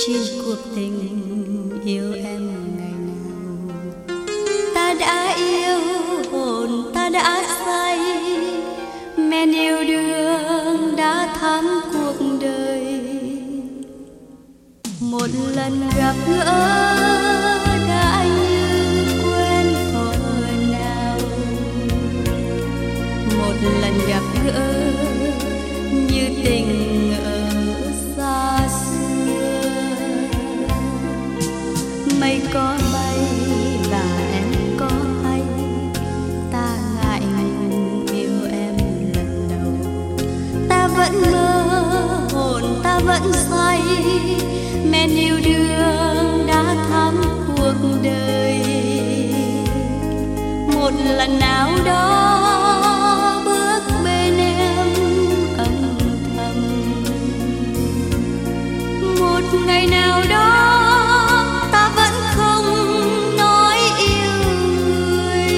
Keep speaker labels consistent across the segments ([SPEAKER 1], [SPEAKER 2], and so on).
[SPEAKER 1] trên cuộc tình yêu em ngày nào. Ta đã yêu, hồn ta đã say, men yêu đương đã thắm cuộc đời. Một lần gặp gỡ đã như quen thuở nào, một lần gặp gỡ như tình ở xa xưa. Mây có bay và em có hay, ta ngại ngùng yêu em lần đầu. Ta vẫn mơ, hồn ta vẫn say, men yêu đương đã thắm cuộc đời. Một lần nào đó bước bên em âm thầm, một ngày nào đó ta vẫn không nói yêu người.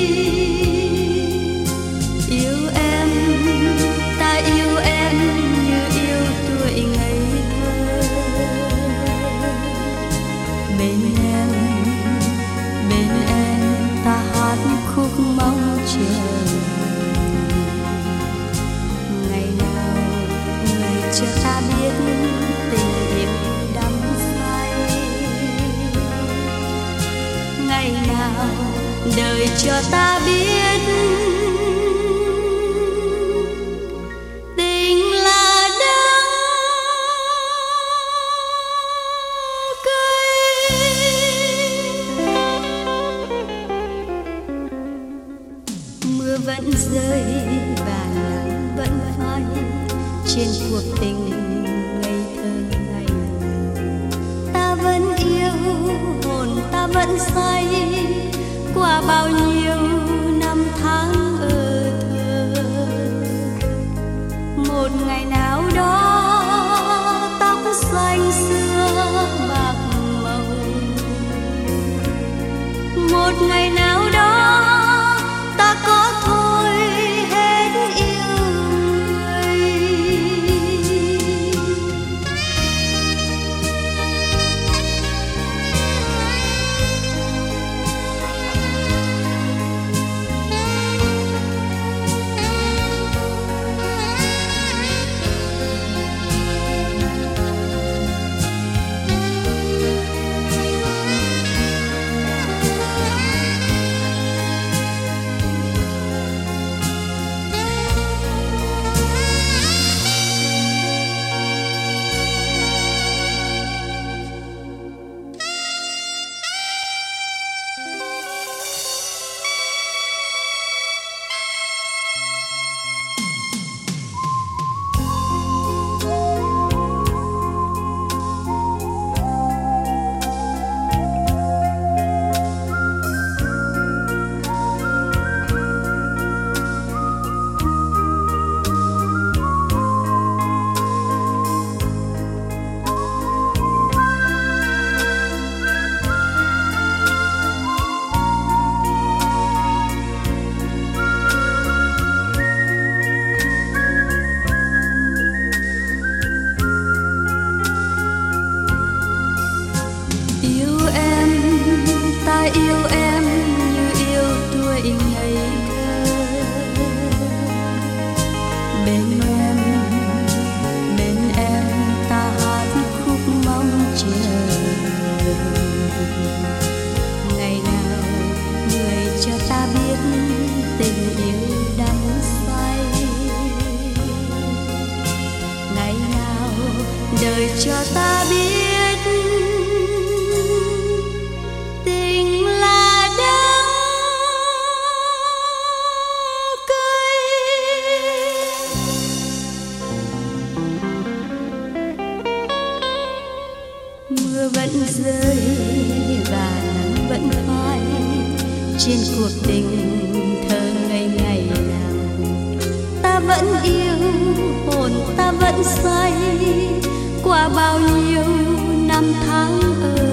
[SPEAKER 1] Yêu em, ta yêu em như yêu tuổi ngây thơ. Bên em ta hát khúc mong chờ. Ngày nào người cho ta biết tình yêu đắm say, ngày nào đời cho ta biết tình là đắng cay. Mưa vẫn rơi và nắng vẫn phai trên cuộc tình ngây thơ ngày nào. Ta vẫn yêu, hồn ta vẫn say, qua bao nhiêu năm tháng ở thơ. Một ngày nào đó tóc xanh xưa bạc màu, một ngày nào đó ta có thôi hết yêu người. Yêu em như yêu tuổi ngây thơ. Bên em ta hát khúc mong chờ. Ngày nào người cho ta biết tình yêu đắm say, ngày nào đời cho ta biết vẫn rơi và nắng vẫn phai trên cuộc tình thơ ngây ngày nào. Ta vẫn yêu, hồn ta vẫn say, qua bao nhiêu năm tháng ở